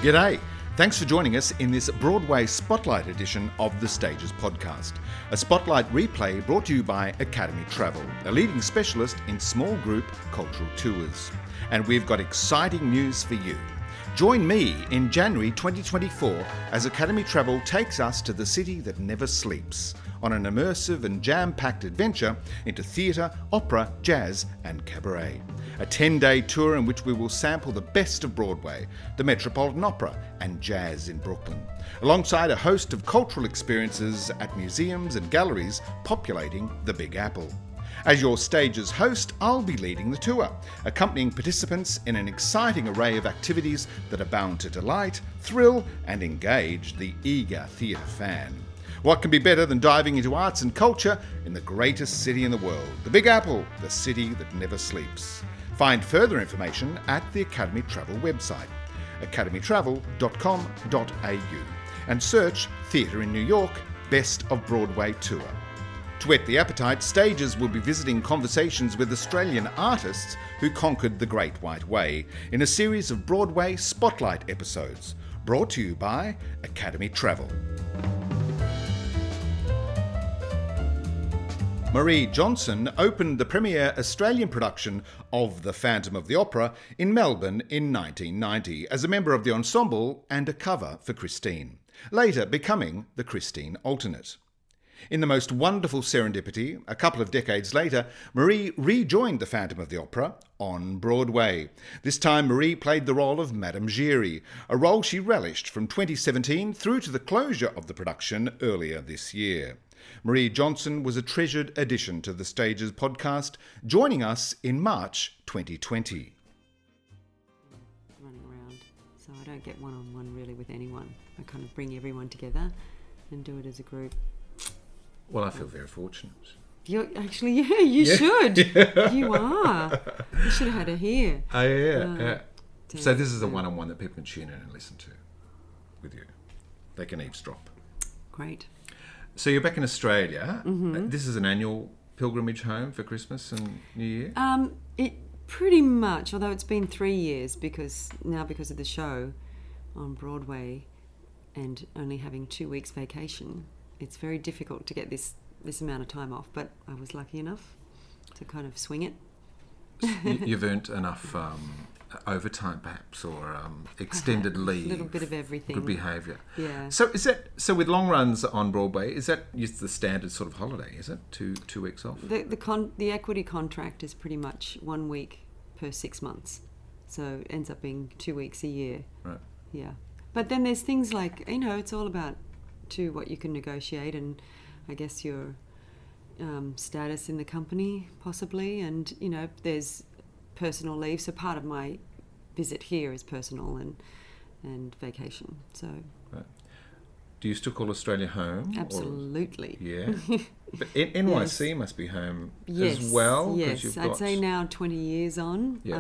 G'day. Thanks for joining us in this Broadway Spotlight edition of the Stages podcast, a spotlight replay brought to you by Academy Travel, a leading specialist in small group cultural tours. And we've got exciting news for you. Join me in January 2024 as Academy Travel takes us to the city that never sleeps on an immersive and jam-packed adventure into theatre, opera, jazz and cabaret. A 10-day tour in which we will sample the best of Broadway, the Metropolitan Opera and jazz in Brooklyn, alongside a host of cultural experiences at museums and galleries populating the Big Apple. As your Stages host, I'll be leading the tour, accompanying participants in an exciting array of activities that are bound to delight, thrill and engage the eager theatre fan. What can be better than diving into arts and culture in the greatest city in the world, the Big Apple, the city that never sleeps? Find further information at the Academy Travel website, academytravel.com.au, and search Theatre in New York Best of Broadway Tour. To whet the appetite, Stages will be visiting conversations with Australian artists who conquered the Great White Way in a series of Broadway Spotlight episodes, brought to you by Academy Travel. Marie Johnson opened the premiere Australian production of The Phantom of the Opera in Melbourne in 1990 as a member of the ensemble and a cover for Christine, later becoming the Christine alternate. In the most wonderful serendipity, a couple of decades later, Marie rejoined The Phantom of the Opera on Broadway. This time Marie played the role of Madame Giry, a role she relished from 2017 through to the closure of the production earlier this year. Marie Johnson was a treasured addition to the Stages podcast, joining us in March 2020. Running around, so I don't get one-on-one really with anyone. I kind of bring everyone together and do it as a group. Well, I feel very fortunate. You're actually, you should. Yeah. You are. You should have had her here. Oh, yeah. So this is a one-on-one that people can tune in and listen to with you. They can eavesdrop. Great. So you're back in Australia. Mm-hmm. This is an annual pilgrimage home for Christmas and New Year? It pretty much, although it's been 3 years because of the show on Broadway and only having 2 weeks vacation, it's very difficult to get this amount of time off, but I was lucky enough to kind of swing it. You've earned enough overtime, perhaps, or extended leave. A little bit of everything. Good behaviour. Yeah. So with long runs on Broadway, is that just the standard sort of holiday? Is it 2 weeks off? The equity contract is pretty much 1 week per 6 months, so it ends up being 2 weeks a year. Right. Yeah, but then there's things like it's all about what you can negotiate, and I guess your status in the company possibly, and there's personal leave, so part of my visit here is personal and vacation. So right. Do you still call Australia home? Absolutely. Yeah. But NYC yes. must be home yes. as well. Yes, I'd say now 20 years on, yeah.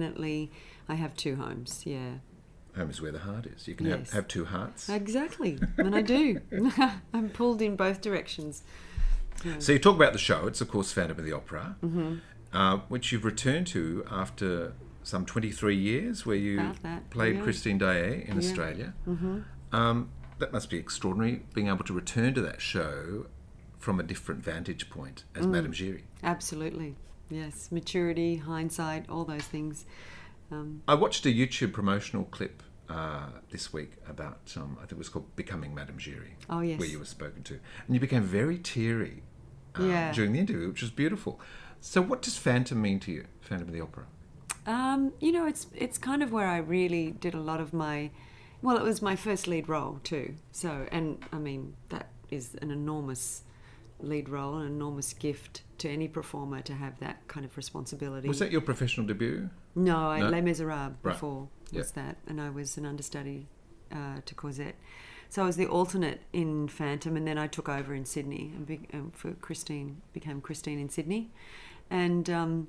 I have 2 homes. Yeah. Home is where the heart is. You can yes. have 2 hearts. Exactly, and I do. I'm pulled in both directions. Yeah. So you talk about the show. It's of course Phantom of the Opera. Mm-hmm. Which you've returned to after some 23 years, where you played yeah. Christine Daae in Australia. Mm-hmm. That must be extraordinary, being able to return to that show from a different vantage point as Madame Giry. Absolutely, yes. Maturity, hindsight, all those things. I watched a YouTube promotional clip this week about, I think it was called Becoming Madame Giry. Oh, yes. Where you were spoken to. And you became very teary during the interview, which was beautiful. So what does Phantom mean to you, Phantom of the Opera? It's kind of where I really did a lot of it was my first lead role too. So, and I mean, that is an enormous lead role, an enormous gift to any performer to have that kind of responsibility. Was that your professional debut? No, Les Miserables before right. was that, and I was an understudy to Cosette. So I was the alternate in Phantom, and then I took over in Sydney and for Christine, became Christine in Sydney. And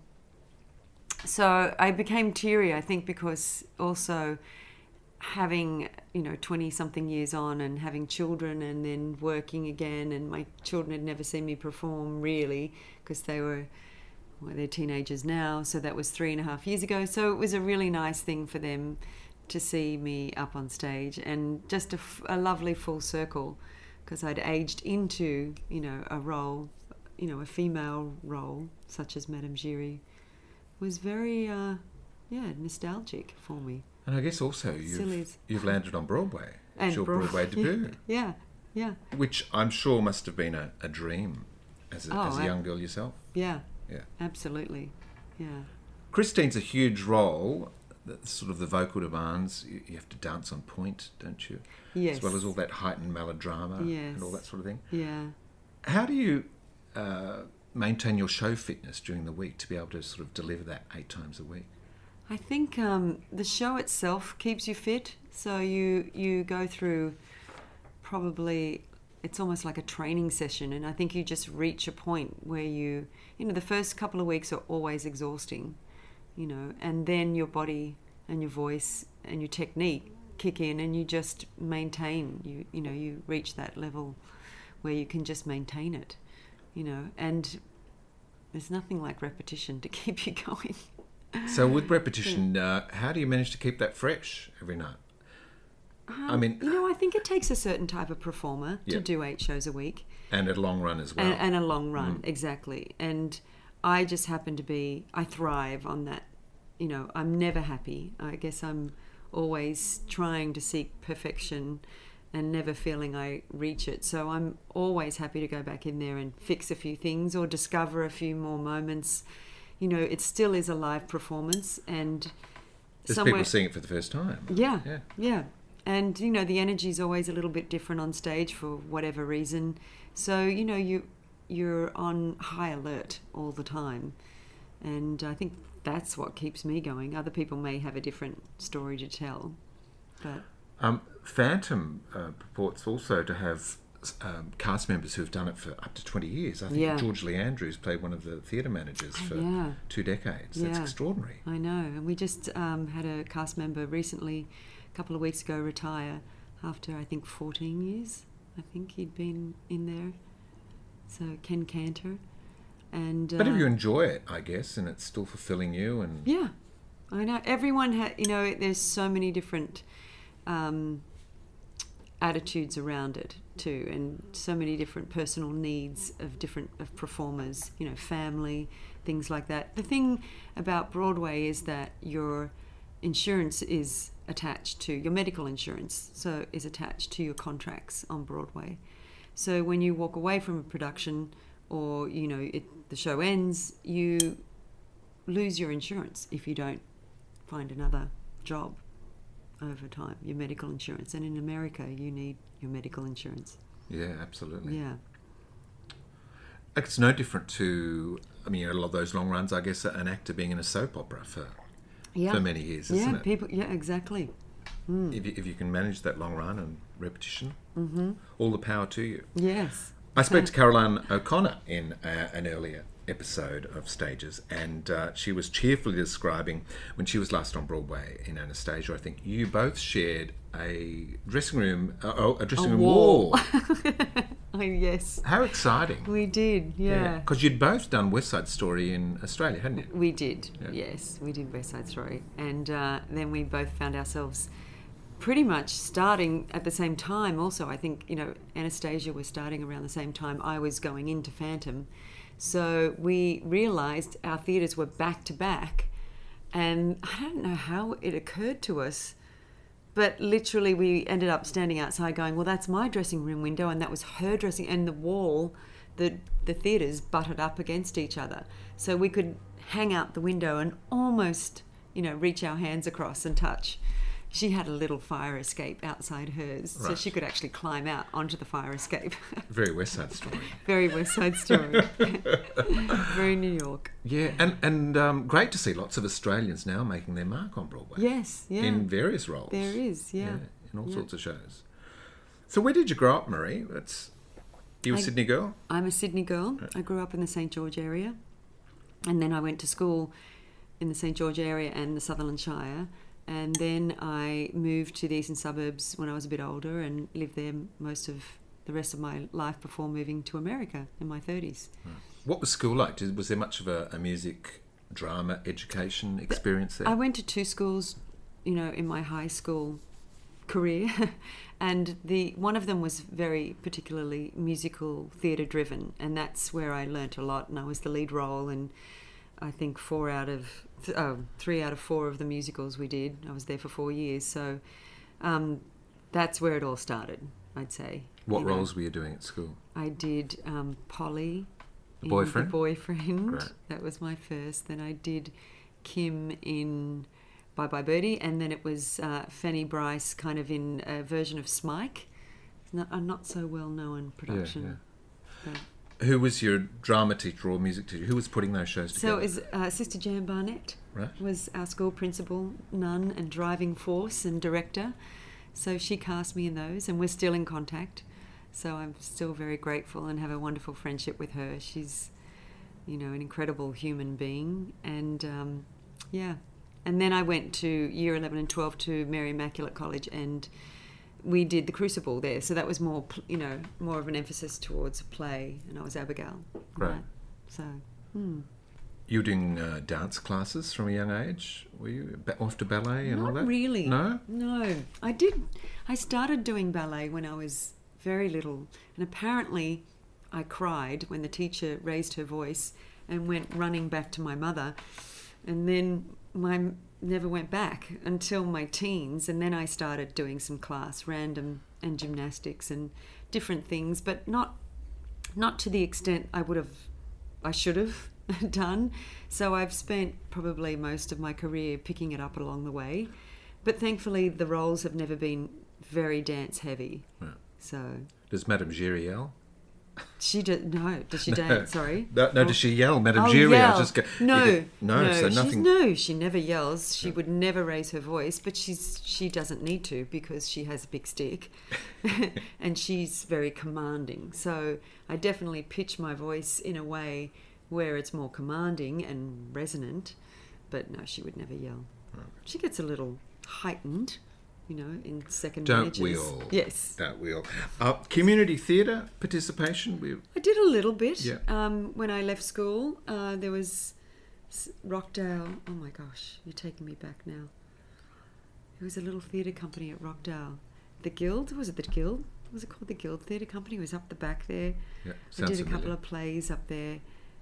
so I became teary, I think, because also having 20-something years on and having children and then working again, and my children had never seen me perform really because they're teenagers now, so that was 3.5 years ago. So it was a really nice thing for them to see me up on stage, and just a lovely full circle, because I'd aged into, a role, a female role such as Madame Giry was very, nostalgic for me. And I guess also you've landed on Broadway. And it's your Broadway debut. Yeah. Which I'm sure must have been a dream as a young girl yourself. Yeah. Absolutely. Yeah. Christine's a huge role. Sort of the vocal demands. You have to dance on point, don't you? Yes. As well as all that heightened melodrama and all that sort of thing. Yeah. How do you maintain your show fitness during the week to be able to sort of deliver that 8 times a week? I think the show itself keeps you fit. So you go through probably, it's almost like a training session, and I think you just reach a point where the first couple of weeks are always exhausting, and then your body and your voice and your technique kick in, and you just maintain. You reach that level where you can just maintain it, and there's nothing like repetition to keep you going. So with repetition, how do you manage to keep that fresh every night? I think it takes a certain type of performer to do 8 shows a week. And a long run as well. And a long run, exactly. And I just happen to I thrive on that. I'm never happy. I guess I'm always trying to seek perfection and never feeling I reach it. So I'm always happy to go back in there and fix a few things or discover a few more moments. It still is a live performance, and there's people seeing it for the first time. Yeah. And, the energy is always a little bit different on stage for whatever reason. So, you're on high alert all the time. And I think that's what keeps me going. Other people may have a different story to tell. But Phantom purports also to have cast members who've done it for up to 20 years. I think George Lee Andrews played one of the theatre managers for 2 decades. That's extraordinary. I know. And we just had a cast member recently, a couple of weeks ago, retire after, I think, 14 years. I think he'd been in there. So Ken Cantor. But if you enjoy it, I guess, and it's still fulfilling you. And yeah, I know. Everyone there's so many different attitudes around it too, and so many different personal needs of performers, family, things like that. The thing about Broadway is that your insurance is attached to your medical insurance, so is attached to your contracts on Broadway. So when you walk away from a production, or the show ends, you lose your insurance if you don't find another job over time, your medical insurance. And in America, you need your medical insurance. Yeah, absolutely. Yeah. It's no different to, a lot of those long runs, I guess, an actor being in a soap opera for many years, isn't it? Yeah, exactly. If you can manage that long run and repetition, all the power to you. Yes. I spoke to Caroline O'Connor in an earlier episode of Stages, and she was cheerfully describing when she was last on Broadway in Anastasia. I think you both shared a dressing room wall. Oh, yes. How exciting. We did, yeah. Because you'd both done West Side Story in Australia, hadn't you? We did, yes. We did West Side Story. And then we both found ourselves pretty much starting at the same time also. I think, Anastasia was starting around the same time I was going into Phantom. So we realised our theatres were back to back, and I don't know how it occurred to us, but literally we ended up standing outside going, well, that's my dressing room window and that was her dressing, and the wall, the theatres butted up against each other. So we could hang out the window and almost, reach our hands across and touch. She had a little fire escape outside hers, so she could actually climb out onto the fire escape. Very West Side Story. Very West Side Story. Very New York. Yeah, and great to see lots of Australians now making their mark on Broadway. Yes, yeah. In various roles. There is, yeah. In all sorts of shows. So where did you grow up, Marie? You a Sydney girl? I'm a Sydney girl. I grew up in the St. George area. And then I went to school in the St. George area and the Sutherland Shire. And then I moved to the eastern suburbs when I was a bit older and lived there most of the rest of my life before moving to America in my 30s. What was school like? Was there much of a music, drama, education experience there? I went to 2 schools, in my high school career, and one of them was very particularly musical theatre driven, and that's where I learnt a lot, and I was the lead role in I think 3 out of 4 of the musicals we did. I was there for 4 years, so that's where it all started, I'd say. What roles were you doing at school? I did Polly, the boyfriend. The boyfriend. Great. That was my first. Then I did Kim in Bye Bye Birdie, and then it was Fanny Bryce, kind of in a version of Smike, a not so well known production. Yeah. Who was your drama teacher or music teacher? Who was putting those shows together? So it was Sister Jan Barnett. Right. Was our school principal, nun, and driving force and director. So she cast me in those, and we're still in contact. So I'm still very grateful and have a wonderful friendship with her. She's, an incredible human being. And, And then I went to year 11 and 12 to Mary Immaculate College, and we did The Crucible there. So that was more, more of an emphasis towards a play, and I was Abigail. Right. So, You were doing dance classes from a young age? Were you off to ballet and all that? Not really. No? No. I did. I started doing ballet when I was very little, and apparently I cried when the teacher raised her voice and went running back to my mother, and then never went back until my teens, and then I started doing some class, random, and gymnastics and different things, but not to the extent I should have done. So I've spent probably most of my career picking it up along the way, but thankfully the roles have never been very dance heavy. Yeah. So does Madame Giry yell? She did no. Does she dance? Sorry. No. Does she yell, Madame Oh, Giry? yell. I just go, No. So nothing. She never yells. She would never raise her voice, but she doesn't need to because she has a big stick, and she's very commanding. So I definitely pitch my voice in a way where it's more commanding and resonant, but no, she would never yell. Right. She gets a little heightened, in second Don't majors. we all? Yes. Don't we all? Community theatre participation? I did a little bit. Yeah. When I left school, there was Rockdale. Oh my gosh, you're taking me back now. There was a little theatre company at Rockdale. The Guild? Was it the Guild? Was it called the Guild Theatre Company? It was up the back there. Yeah, I did a couple of plays up there.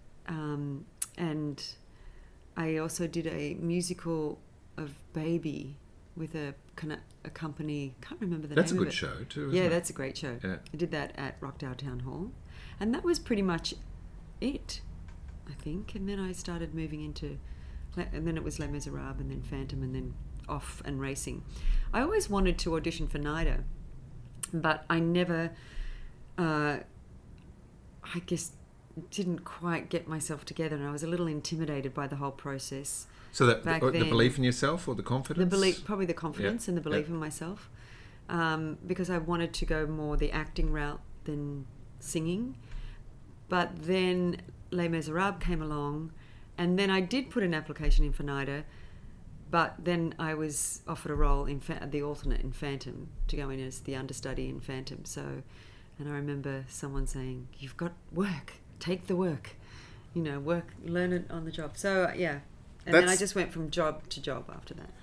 And I also did a musical of Baby with a company. Can't remember the name of it. That's a good show too, isn't Yeah, it? that's a great show. Yeah. I did that at Rockdale Town Hall, and that was pretty much it, I think. And then I started moving into, and then it was Les Miserables, and then Phantom, and then Off and Racing. I always wanted to audition for NIDA, but I never, I guess, didn't quite get myself together, and I was a little intimidated by the whole process. So the then. belief in yourself or the confidence? Probably the confidence and the belief in myself, because I wanted to go more the acting route than singing. But then Les Miserables came along, and then I did put an application in for NIDA, but then I was offered a role in the alternate in Phantom, to go in as the understudy in Phantom. So, and I remember someone saying, "You've got work, take the work, learn it on the job." So yeah. And then I just went from job to job after that.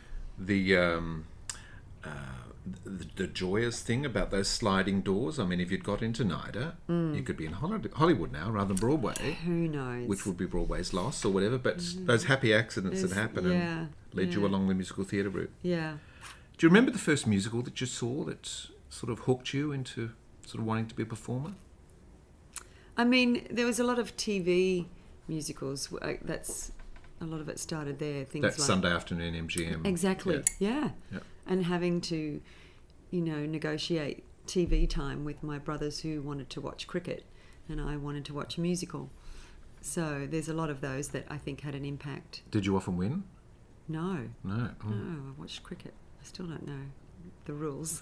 The joyous thing about those sliding doors, I mean, if you'd got into NIDA, you could be in Hollywood now rather than Broadway. Who knows? Which would be Broadway's loss or whatever, but those happy accidents that happen and led you along the musical theatre route. Yeah. Do you remember the first musical that you saw that sort of hooked you into sort of wanting to be a performer? I mean, there was a lot of TV musicals. A lot of it started there. Things That's like Sunday Afternoon MGM. Exactly. Yeah. Yeah. And having to, negotiate TV time with my brothers who wanted to watch cricket, and I wanted to watch a musical. So there's a lot of those that I think had an impact. Did you often win? No. No. Oh. No, I watched cricket. I still don't know the rules.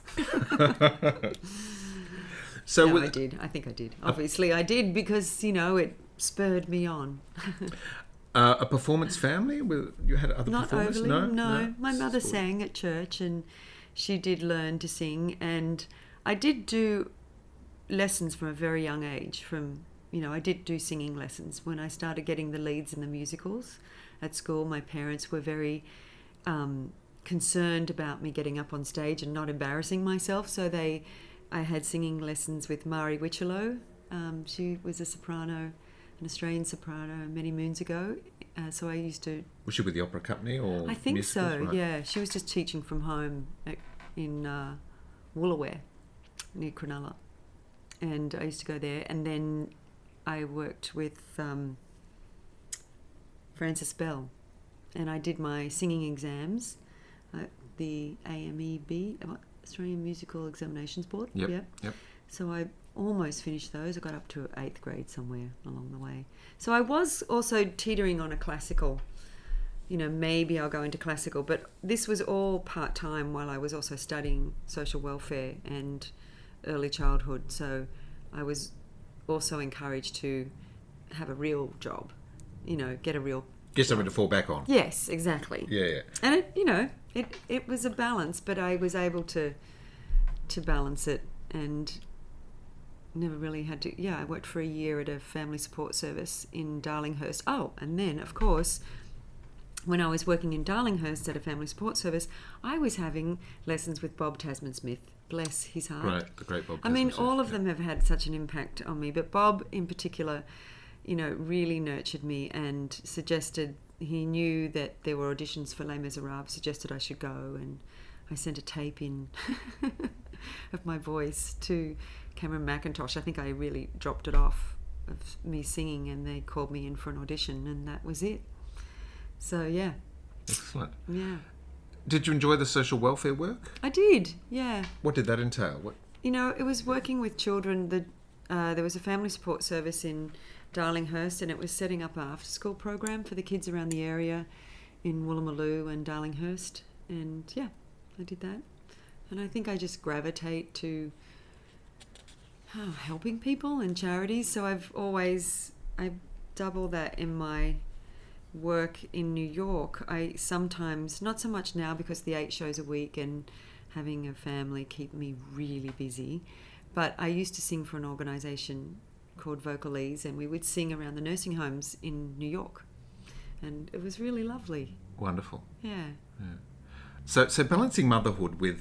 So I did. I think I did. Obviously, I did because it spurred me on. A performance family? You had other Not performers? overly, No. My mother sang at church, and she did learn to sing. And I did do lessons from a very young age. I did do singing lessons when I started getting the leads in the musicals at school. My parents were very concerned about me getting up on stage and not embarrassing myself. So I had singing lessons with Mari Wichelo. She was a soprano, an Australian soprano, many moons ago. So I used to... Was she with the opera company or? I think musicals? so, Right. yeah. She was just teaching from home in Woolooware, near Cronulla. And I used to go there. And then I worked with Frances Bell. And I did my singing exams at the AMEB, Australian Musical Examinations Board. Yep. So I almost finished those. I got up to 8th grade somewhere along the way. So I was also teetering on a classical, maybe I'll go into classical, but this was all part-time while I was also studying social welfare and early childhood. So I was also encouraged to have a real job, get a real... Get something to fall back on. Yes, exactly. Yeah. And it was a balance, but I was able to balance it and never really had to... Yeah, I worked for a year at a family support service in Darlinghurst. Oh, and then, of course, when I was working in Darlinghurst at a family support service, I was having lessons with Bob Tasman-Smith. Bless his heart. Right, the great Bob I mean, Tasman-Smith, all of them have had such an impact on me, but Bob in particular... really nurtured me and suggested, he knew that there were auditions for Les Miserables, suggested I should go, and I sent a tape in of my voice to Cameron McIntosh. I think I really dropped it off of me singing, and they called me in for an audition, and that was it. So, yeah. Excellent. Yeah. Did you enjoy the social welfare work? I did, yeah. What did that entail? What? It was working with children. There was a family support service in Darlinghurst, and it was setting up an after-school program for the kids around the area in Woolloomooloo and Darlinghurst. And, yeah, I did that. And I think I just gravitate to helping people and charities. So I double that in my work in New York. I sometimes, not so much now because the 8 shows a week and having a family keep me really busy, but I used to sing for an organisation called Vocalese, and we would sing around the nursing homes in New York, and it was really lovely. Wonderful. Yeah. So balancing motherhood with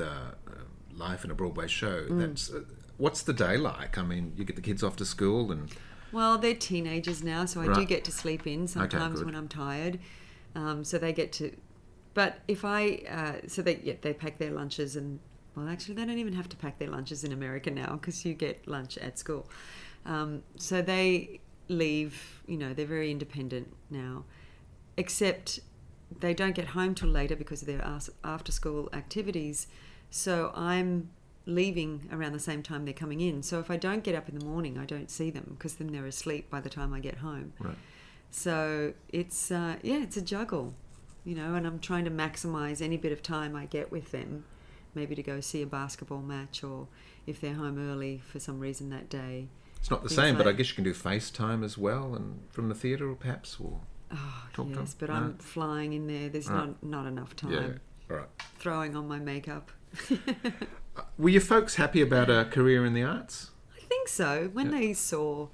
life in a Broadway show, that's what's the day like? I mean, you get the kids off to school and... Well, they're teenagers now, so I do get to sleep in sometimes when I'm tired. So they get to... But if I... so they pack their lunches and... Well, actually, they don't even have to pack their lunches in America now because you get lunch at school. So they leave, they're very independent now, except they don't get home till later because of their after-school activities. So I'm leaving around the same time they're coming in. So if I don't get up in the morning, I don't see them because then they're asleep by the time I get home. Right. So it's a juggle, and I'm trying to maximise any bit of time I get with them, maybe to go see a basketball match, or if they're home early for some reason that day. It's not the same, but I guess you can do FaceTime as well, and from the theatre, or perhaps, or talk to them. But I'm flying in there. There's not enough time. Yeah, all right. Throwing on my makeup. Were your folks happy about a career in the arts? I think so. When they saw,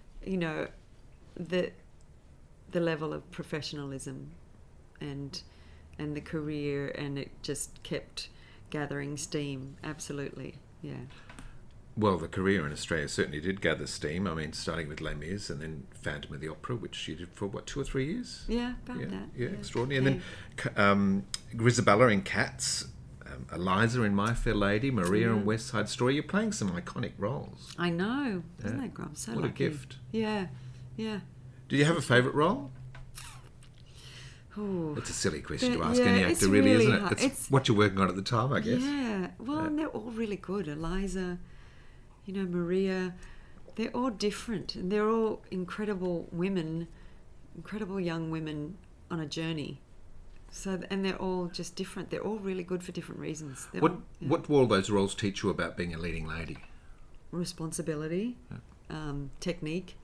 the level of professionalism and the career, and it just kept gathering steam. Absolutely, yeah. Well, the career in Australia certainly did gather steam. I mean, starting with Les Mis and then Phantom of the Opera, which you did for, 2 or 3 years? Yeah, about that. Yeah, extraordinary. And then Grisabella in Cats, Eliza in My Fair Lady, Maria in West Side Story. You're playing some iconic roles. I know. Isn't that great? I'm so lucky. What a gift. Yeah. Do you have a favourite role? Ooh. It's a silly question to ask any actor, really, isn't it? It's what you're working on at the time, I guess. Yeah. Well, and they're all really good. Eliza, Maria, they're all different, and they're all incredible women, incredible young women on a journey. So, and they're all just different. They're all really good for different reasons. What do all those roles teach you about being a leading lady? Responsibility, technique,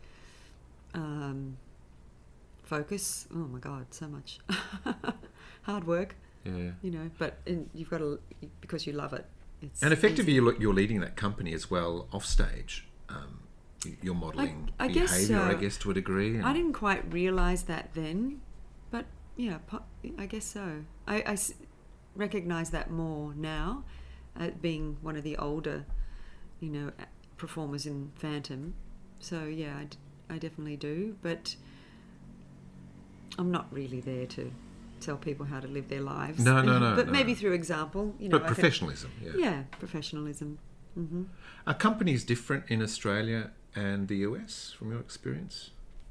focus. Oh my God, so much. Hard work. Yeah. But you've got to, because you love it. And effectively, you're leading that company as well off stage. You're modelling behaviour, I guess, to a degree. I didn't quite realise that then, but yeah, I guess so. recognise that more now, being one of the older, performers in Phantom. So yeah, I definitely do, but I'm not really there to tell people how to live their lives. No. But maybe through example, But professionalism, Yeah, professionalism. Mm-hmm. Are companies different in Australia and the US from your experience?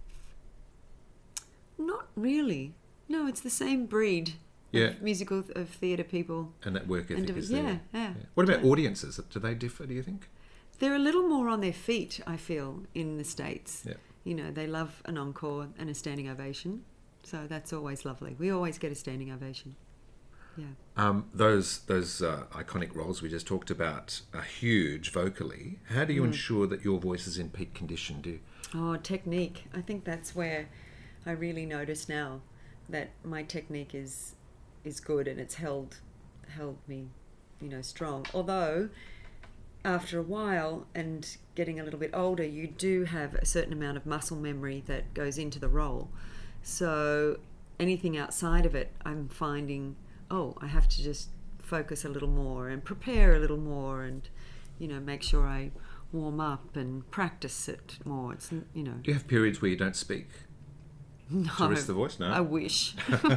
Not really. No, it's the same breed of musical, of theatre people. And that work ethic is yeah, there. yeah. What about audiences? Do they differ, do you think? They're a little more on their feet, I feel, in the States. Yeah. They love an encore and a standing ovation. So that's always lovely. We always get a standing ovation. Yeah. Those iconic roles we just talked about are huge vocally. How do you ensure that your voice is in peak condition? Technique. I think that's where I really notice now that my technique is good, and it's held me, strong. Although after a while and getting a little bit older, you do have a certain amount of muscle memory that goes into the role. So anything outside of it, I'm finding, I have to just focus a little more and prepare a little more, and make sure I warm up and practice it more. It's Do you have periods where you don't speak? No, to rest the voice? No, I wish.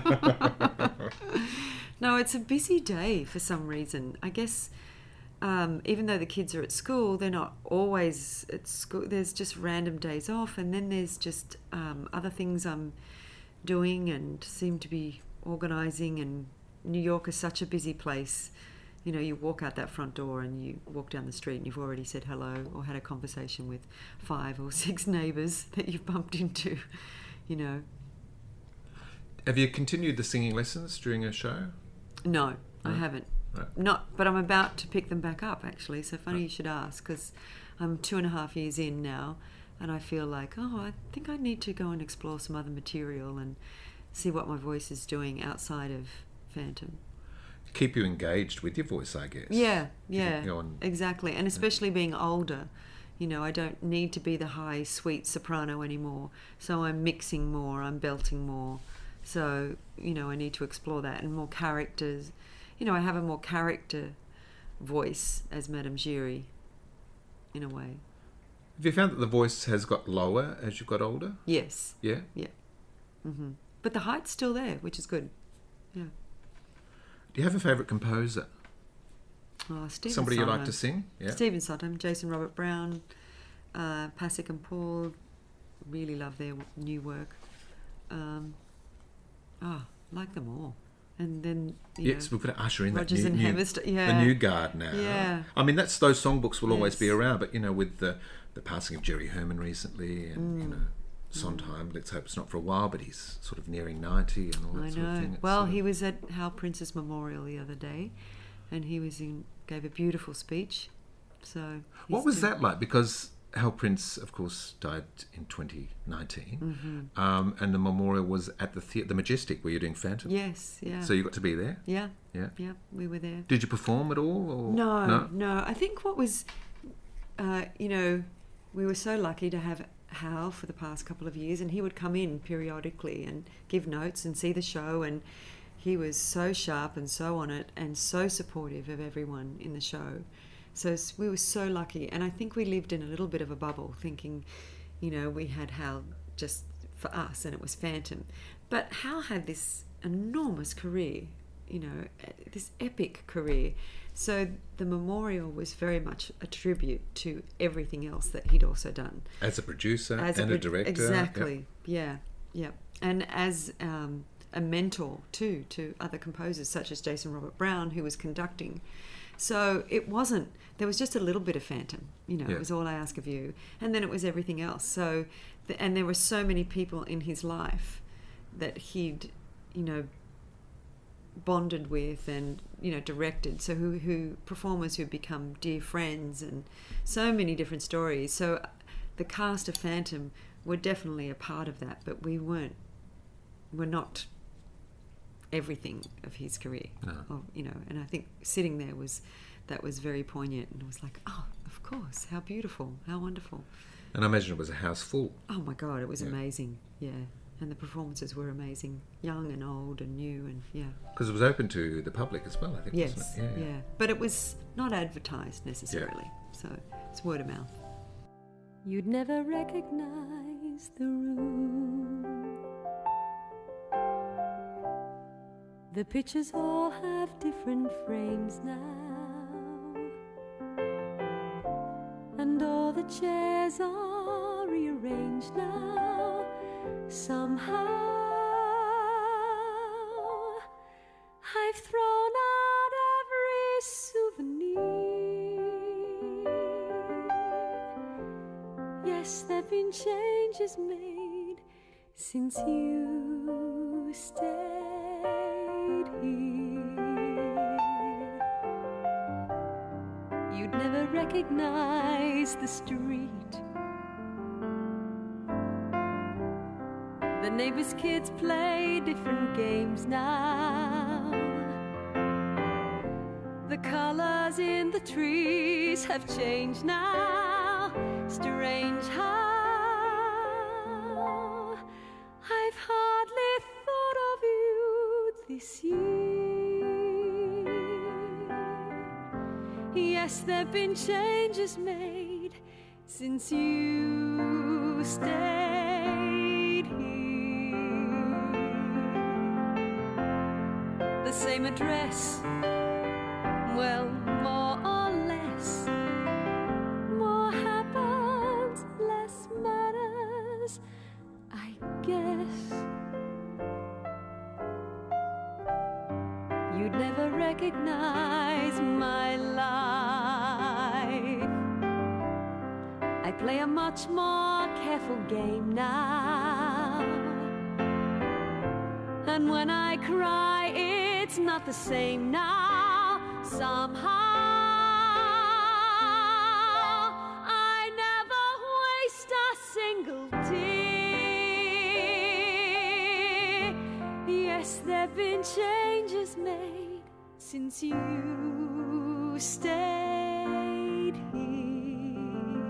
No, it's a busy day for some reason. I guess even though the kids are at school, they're not always at school. There's just random days off, and then there's just other things I'm doing and seem to be organising. And New York is such a busy place. You walk out that front door and you walk down the street and you've already said hello or had a conversation with 5 or 6 neighbours that you've bumped into. Have you continued the singing lessons during a show? No, I haven't. Right. But I'm about to pick them back up, actually. So funny you should ask, because I'm 2.5 years in now, and I feel like, I think I need to go and explore some other material and see what my voice is doing outside of Phantom. Keep you engaged with your voice, I guess. Yeah, exactly. And especially being older, I don't need to be the high, sweet soprano anymore. So I'm mixing more, I'm belting more. So, I need to explore that and more characters. I have a more character voice as Madame Giry, in a way. Have you found that the voice has got lower as you got older? Yes. Yeah? Yeah. Mm-hmm. But the height's still there, which is good. Yeah. Do you have a favourite composer? Stephen Somebody Sondheim. you like to sing? Yeah. Stephen Sondheim, Jason Robert Brown, Pasek and Paul. Really love their new work. Like them all. And then yes, we've got to usher in Rodgers that and Hammerstein. Yeah. the new guard now. Yeah. I mean, those songbooks will always be around, but with the passing of Jerry Herman recently, and Sondheim, let's hope it's not for a while, but he's sort of nearing 90 and all that sort of thing. Well, he was at Hal Prince's memorial the other day, and he gave a beautiful speech. So what was that like? Because Hal Prince, of course, died in 2019, and the memorial was at the Majestic, where you're doing Phantom. Yes, yeah. So you got to be there? Yeah, we were there. Did you perform at all? Or? No. I think what was, we were so lucky to have Hal for the past couple of years, and he would come in periodically and give notes and see the show, and he was so sharp and so on it and so supportive of everyone in the show. So we were so lucky, and I think we lived in a little bit of a bubble, thinking, we had Hal just for us, and it was Phantom. But Hal had this enormous career, this epic career. So the memorial was very much a tribute to everything else that he'd also done. As a producer and a director. Exactly, yeah. And as a mentor, too, to other composers, such as Jason Robert Brown, who was conducting. So there was just a little bit of Phantom, it was All I Ask of You. And then it was everything else. So, and there were so many people in his life that he'd, bonded with and, directed. So who performers who become dear friends, and so many different stories. So the cast of Phantom were definitely a part of that, but we're not everything of his career. No. And I think sitting there was very poignant, and it was like, of course, how beautiful, how wonderful. And I imagine it was a house full. Oh my God, it was amazing. Yeah. And the performances were amazing, young and old and new, and yeah. Because it was open to the public as well, I think, Yes, wasn't it? yeah. But it was not advertised necessarily, so it's word of mouth. You'd never recognize the room. The pictures all have different frames now, and all the chairs are rearranged now. Somehow I've thrown out every souvenir. Yes, there've been changes made since you stayed here. You'd never recognize the street. The neighbors' kids play different games now. The colors in the trees have changed now. Strange how I've hardly thought of you this year. Yes, there've been changes made since you stayed here. The same address, well, more or less. More happens, less matters, I guess. You'd never recognize my life. I play a much more careful game now. And when I cry, it's not the same now. Somehow I never waste a single tear. Yes, there've been changes made since you stayed here.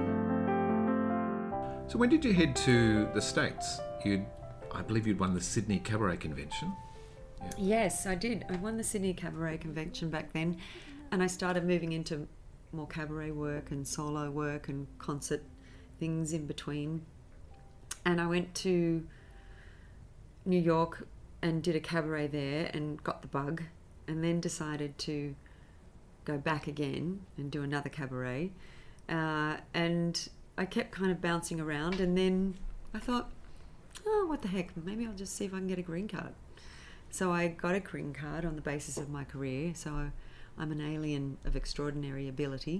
So when did you head to the States? I believe you'd won the Sydney Cabaret Convention. Yes, I did. I won the Sydney Cabaret Convention back then, and I started moving into more cabaret work and solo work and concert things in between. And I went to New York and did a cabaret there and got the bug, and then decided to go back again and do another cabaret. And I kept kind of bouncing around, and then I thought, oh, what the heck, maybe I'll just see if I can get a green card. So I got a green card on the basis of my career. So I'm an alien of extraordinary ability.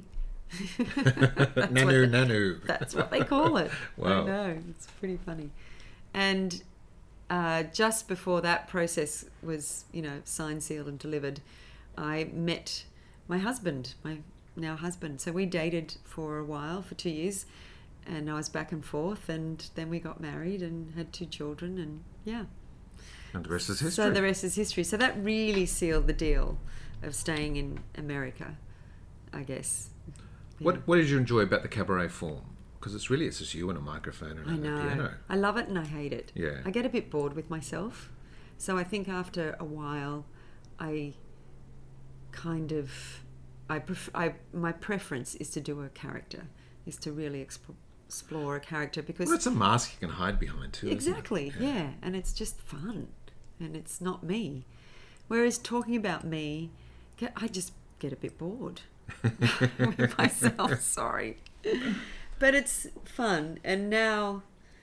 Nanu. That's what they call it. Wow. I know, it's pretty funny. And just before that process was, signed, sealed and delivered, I met my husband, my now husband. So we dated for a while, for 2 years, and I was back and forth, and then we got married and had 2 children, and yeah. And the rest is history. So the rest is history. So that really sealed the deal of staying in America, I guess. Yeah. What did you enjoy about the cabaret form? Because it's just you and a microphone and a piano. I love it and I hate it. Yeah. I get a bit bored with myself. So I think after a while, my preference is to do a character, is to really explore a character, because it's a mask you can hide behind too. Exactly, isn't it? yeah, and it's just fun, and it's not me. Whereas talking about me, I just get a bit bored with myself. Sorry, but it's fun. And now,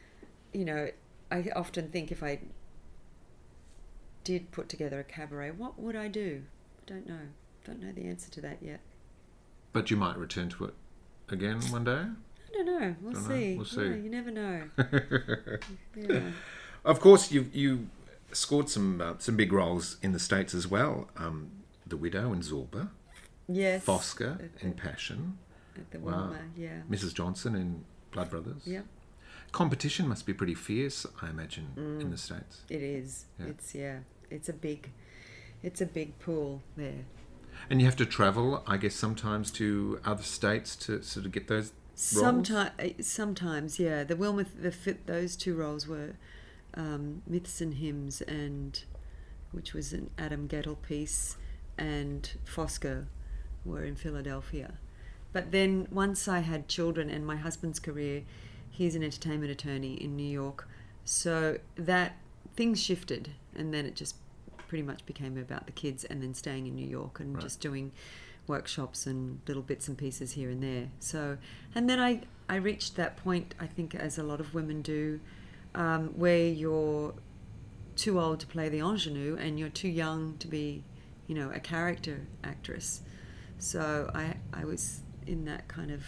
I often think if I did put together a cabaret, what would I do? I don't know the answer to that yet. But you might return to it again one day? I don't know. We'll see. We'll see. Yeah, you never know. Yeah. Of course, you scored some big roles in the States as well. The Widow in Zorba. Yes. Fosca in Passion. At the Wilma, yeah. Mrs. Johnson in Blood Brothers. Yeah. Competition must be pretty fierce, I imagine, in the States. It is. Yeah. It's a big pool there. And you have to travel, I guess, sometimes to other states to sort of get those roles? Sometimes, yeah. The Wilma, those 2 roles were Myths and Hymns, and which was an Adam Gettle piece, and Fosco were in Philadelphia. But then once I had children and my husband's career, he's an entertainment attorney in New York, so that things shifted, and then it just pretty much became about the kids and then staying in New York and just doing workshops and little bits and pieces here and there. So, and then I reached that point, I think, as a lot of women do, where you're too old to play the ingenue and you're too young to be, you know, a character actress. So I was in that kind of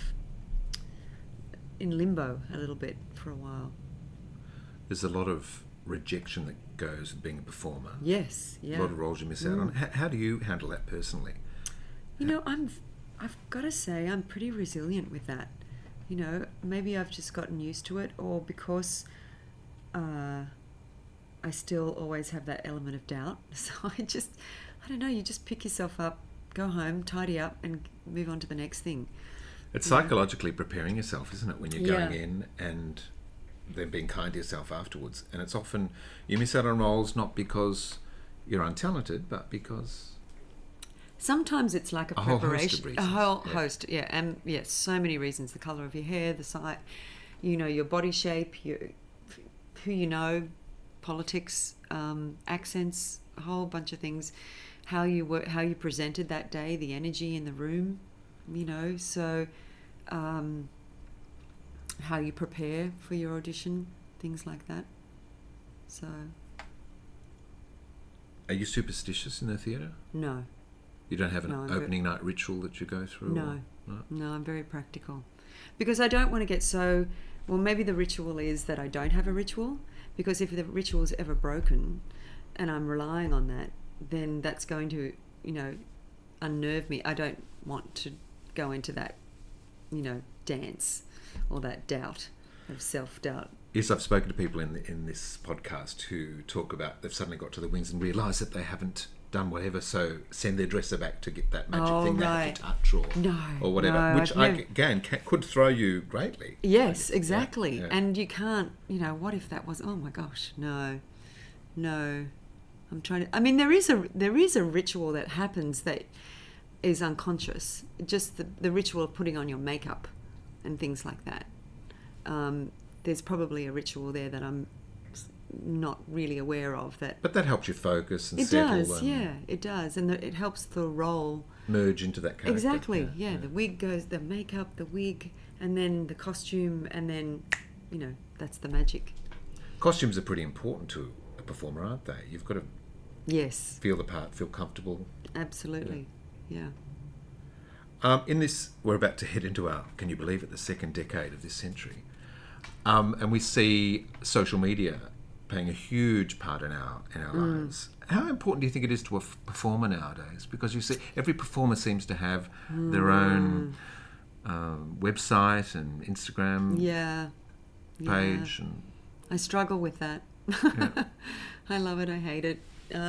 in limbo a little bit for a while. There's a lot of rejection that goes with being a performer. Yes, yeah. A lot of roles you miss out on. How do you handle that personally? You know, I've got to say I'm pretty resilient with that. You know, maybe I've just gotten used to it, or because I still always have that element of doubt. So I don't know, you just pick yourself up, go home, tidy up, and move on to the next thing. It's psychologically preparing yourself, isn't it, when you're going in and then being kind to yourself afterwards. And it's often, you miss out on roles not because you're untalented, but because... Sometimes it's like a preparation. Whole host, yeah. And yes, so many reasons. The colour of your hair, the size, you know, your body shape, who you know, politics, accents, a whole bunch of things. How you presented that day, the energy in the room, you know, so how you prepare for your audition, things like that. So... Are you superstitious in the theatre? No. You don't have an opening night ritual that you go through? No, I'm very practical. Because I don't want to get so... Well, maybe the ritual is that I don't have a ritual, because if the ritual is ever broken and I'm relying on that, then that's going to, you know, unnerve me. I don't want to go into that, you know, dance or that doubt of self-doubt. Yes, I've spoken to people in this podcast who talk about they've suddenly got to the wings and realised that they haven't done whatever, so send their dresser back to get that magic thing they have to touch or whatever, which again could throw you greatly. Yes, exactly. Yeah. And you can't, you know, what if that was, oh my gosh, no. I'm trying to, I mean, there is a ritual that happens that is unconscious, just the ritual of putting on your makeup and things like that. There's probably a ritual there that I'm not really aware of. But that helps you focus and settle. It does, it does. And it helps the role... merge into that character. Exactly, yeah. The wig goes, the makeup, the wig, and then the costume, and then, you know, that's the magic. Costumes are pretty important to a performer, aren't they? You've got to feel the part, feel comfortable. Absolutely, yeah. In this, we're about to head into our, can you believe it, the second decade of this century. And we see social media playing a huge part in our lives. How important do you think it is to a performer nowadays? Because you see, every performer seems to have their own website and Instagram page. And I struggle with that. Yeah. I love it. I hate it.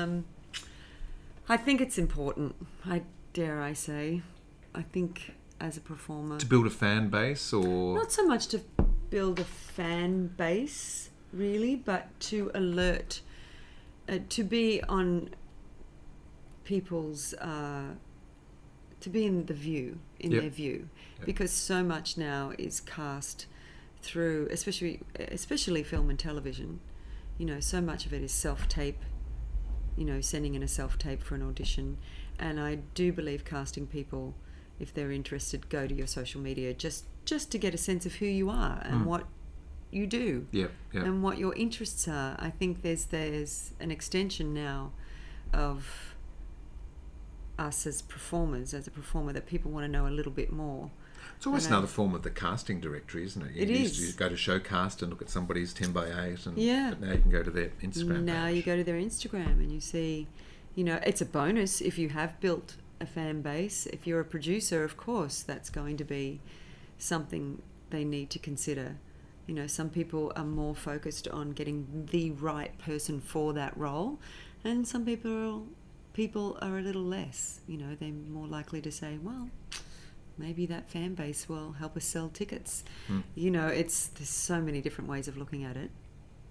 I think it's important. Dare I say, I think as a performer, to build a fan base, or not so much to build a fan base, really, but to alert, to be on people's, to be in the view, their view, because so much now is cast through, especially film and television. You know, so much of it is self-tape, you know, sending in a self-tape for an audition. And I do believe casting people, if they're interested, go to your social media just to get a sense of who you are and what you do and what your interests are. I think there's an extension now of us as performers, as a performer, that people want to know a little bit more. It's always another form of the casting directory, isn't it? You used to go to Showcast and look at somebody's 10x8, but now you can go to their Instagram Now page. You go to their Instagram and you see, you know, it's a bonus if you have built a fan base. If you're a producer, of course, that's going to be something they need to consider. You know, some people are more focused on getting the right person for that role, and some people are a little less. You know, they're more likely to say, well, maybe that fan base will help us sell tickets. You know, there's so many different ways of looking at it.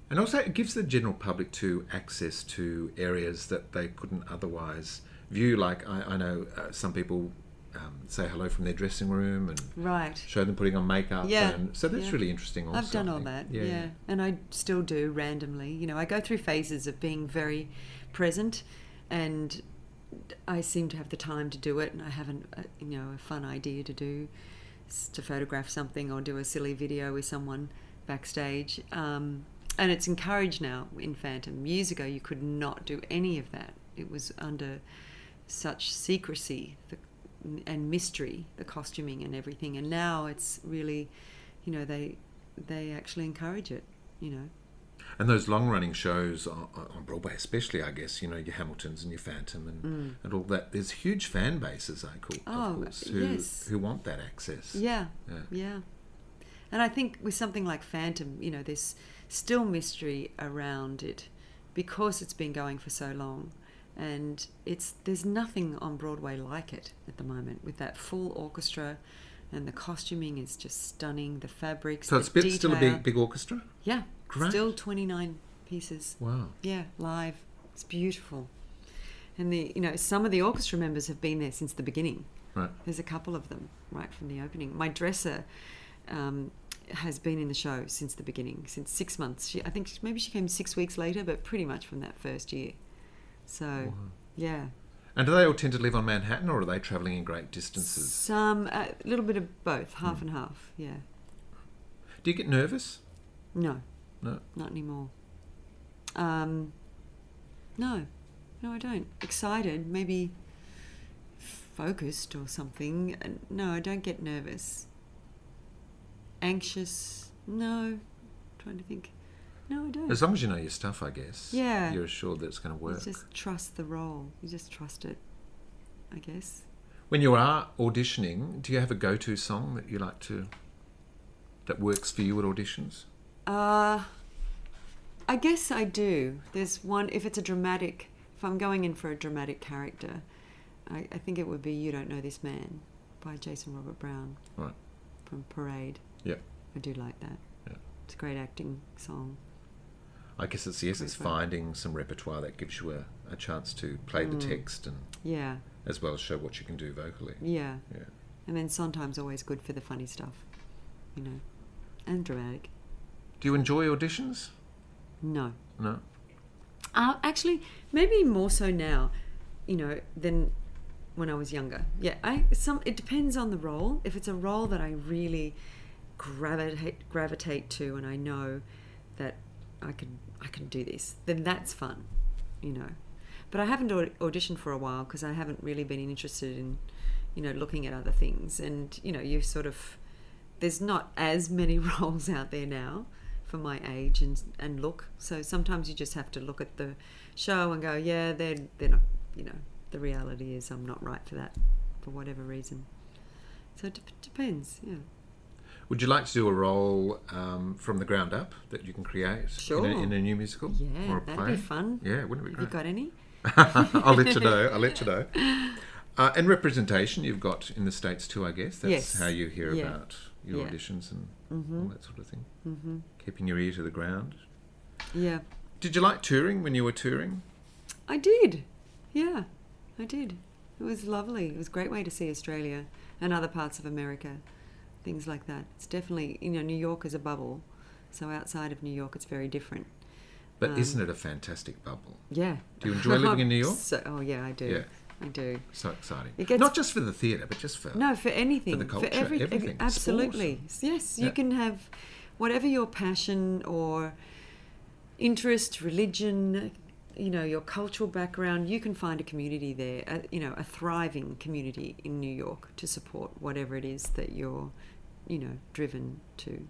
And also it gives the general public too access to areas that they couldn't otherwise view. Like I know some people say hello from their dressing room and Right. show them putting on makeup. Yeah. And so that's Yeah. really interesting also. I've done I all think. that, Yeah. yeah. And I still do randomly. You know, I go through phases of being very present, and I seem to have the time to do it, and I have a fun idea to do, to photograph something or do a silly video with someone backstage. And it's encouraged now in Phantom. Years ago, you could not do any of that. It was under such secrecy and mystery, the costuming and everything. And now it's really, they actually encourage it, And those long-running shows on Broadway especially, I guess, your Hamiltons and your Phantom and all that, there's huge fan bases, of course, who want that access. Yeah. And I think with something like Phantom, there's still mystery around it because it's been going for so long. And there's nothing on Broadway like it at the moment, with that full orchestra, and the costuming is just stunning. The fabrics, so it's still a big orchestra. Yeah, great. Still 29 pieces. Wow. Yeah, live. It's beautiful. And some of the orchestra members have been there since the beginning. Right. There's a couple of them right from the opening. My dresser has been in the show since the beginning, since 6 months. I think maybe she came 6 weeks later, but pretty much from that first year. So, yeah. And do they all tend to live on Manhattan, or are they travelling in great distances? A little bit of both, half and half, yeah. Do you get nervous? No. No? Not anymore. No, I don't. Excited, maybe focused or something. No, I don't get nervous. Anxious? No. Trying to think. No, I don't. As long as you know your stuff, I guess. Yeah. You're assured that it's going to work. You just trust the role. You just trust it, I guess. When you are auditioning, do you have a go-to song that you like that works for you at auditions? I guess I do. There's one, if I'm going in for a dramatic character, I think it would be You Don't Know This Man by Jason Robert Brown. Right. From Parade. Yeah. I do like that. Yeah. It's a great acting song. I guess it's finding some repertoire that gives you a chance to play the text and as well as show what you can do vocally. Yeah. And then Sondheim's always good for the funny stuff, and dramatic. Do you enjoy auditions? No. No? Actually, maybe more so now, than when I was younger. Yeah, it depends on the role. If it's a role that I really gravitate to, and I know that I can do this, then that's fun, But I haven't auditioned for a while because I haven't really been interested in, looking at other things. And, you sort of, there's not as many roles out there now for my age and look. So sometimes you just have to look at the show and go, yeah, they're not, the reality is I'm not right for that for whatever reason. So it depends, yeah. Would you like to do a role from the ground up that you can create in a new musical? Yeah, or a play? that'd be fun. Yeah, wouldn't it be Have great? you got any? I'll let you know. And representation you've got in the States too, I guess. That's how you hear about your auditions and all that sort of thing. Mm-hmm. Keeping your ear to the ground. Yeah. Did you like touring when you were touring? I did. Yeah, I did. It was lovely. It was a great way to see Australia and other parts of America. Things like that. It's definitely, New York is a bubble. So outside of New York, it's very different. But isn't it a fantastic bubble? Yeah. Do you enjoy living in New York? I do. Yeah. I do. So exciting. Not just for the theatre, but just for... No, for anything. For the culture, everything. Absolutely. Sport. Yes, you can have whatever your passion or interest, religion, your cultural background, you can find a community there, a thriving community in New York to support whatever it is that you're, driven to.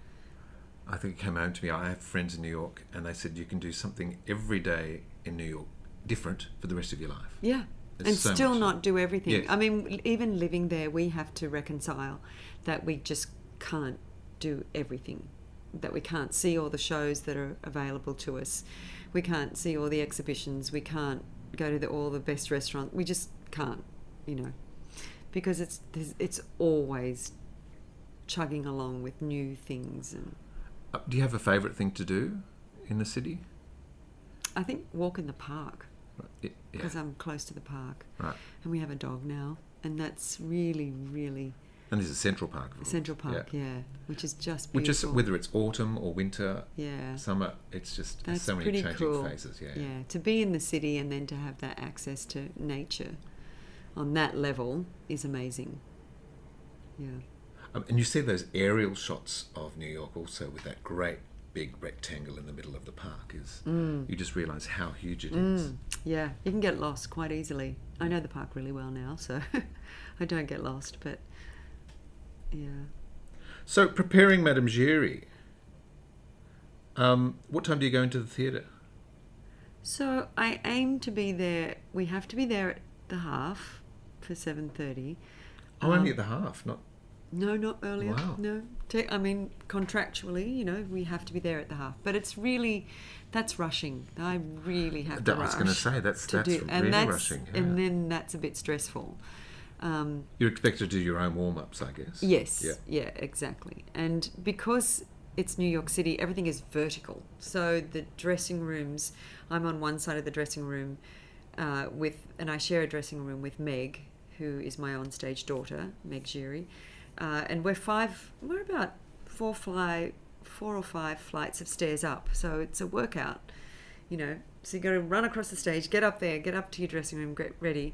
I think it came home to me, I have friends in New York, and they said you can do something every day in New York different for the rest of your life. Yeah. There's and so still much. not do everything. Yes. I mean, even living there, we have to reconcile that we just can't do everything, that we can't see all the shows that are available to us. We can't see all the exhibitions. We can't go to all the best restaurants. We just can't, because it's always chugging along with new things. And do you have a favourite thing to do in the city? I think walk in the park, Right. Yeah. because I'm close to the park. Right. And we have a dog now, and that's really, really And there's a Central Park. of course. Central Park, yeah, which is just Which beautiful. is, whether it's autumn or winter, yeah, summer, it's just that's so many pretty changing cool. phases. Yeah. Yeah, to be in the city and then to have that access to nature on that level is amazing. Yeah. And you see those aerial shots of New York also with that great big rectangle in the middle of the park. You just realise how huge it is. Yeah, you can get lost quite easily. I know the park really well now, so I don't get lost, but yeah. So, preparing Madame Giry, what time do you go into the theatre? So I aim to be there. We have to be there at the half for 7:30. Oh, only at the half, not... No, not earlier. Wow. No, I mean contractually, we have to be there at the half. But it's really, that's rushing. I really have to rush. I was going to say, that's really rushing. Yeah. And then that's a bit stressful. You're expected to do your own warm-ups, I guess. Yes. Yeah, exactly. And because it's New York City, everything is vertical. So the dressing rooms, I'm on one side of the dressing room and I share a dressing room with Meg, who is my onstage daughter, Meg Giry. And we're about four or five flights of stairs up. So it's a workout, So you got to run across the stage, get up there, get up to your dressing room, get ready.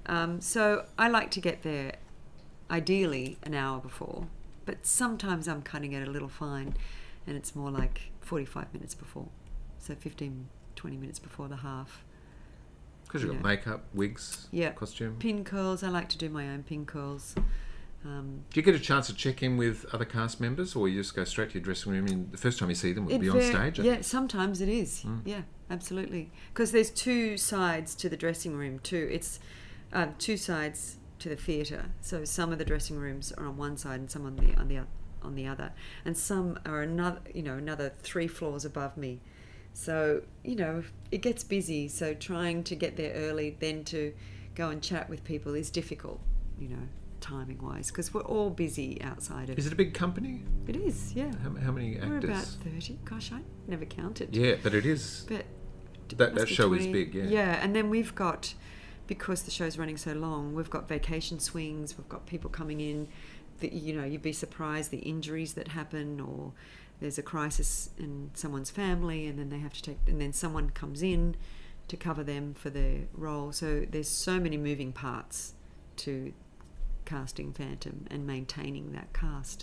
So I like to get there ideally an hour before, but sometimes I'm cutting it a little fine and it's more like 45 minutes before. So 15, 20 minutes before the half. Because you've got makeup, wigs, costume. Pin curls. I like to do my own pin curls. Do you get a chance to check in with other cast members, or you just go straight to your dressing room and the first time you see them will be on stage? Yeah, sometimes it is. Yeah, absolutely. Because there's two sides to the dressing room too. It's two sides to the theatre. So some of the dressing rooms are on one side and some on the other, and some are another 3 floors above me. So it gets busy. So trying to get there early, then to go and chat with people is difficult. Timing wise, because we're all busy outside of... Is it a big company? It is, yeah. How many actors? We're about 30. Gosh, I never counted. Yeah, but it is. But that show is big, yeah. Yeah, and then we've got, because the show's running so long, we've got vacation swings, we've got people coming in that, you'd be surprised the injuries that happen, or there's a crisis in someone's family and then they have to and then someone comes in to cover them for their role. So there's so many moving parts to casting Phantom and maintaining that cast.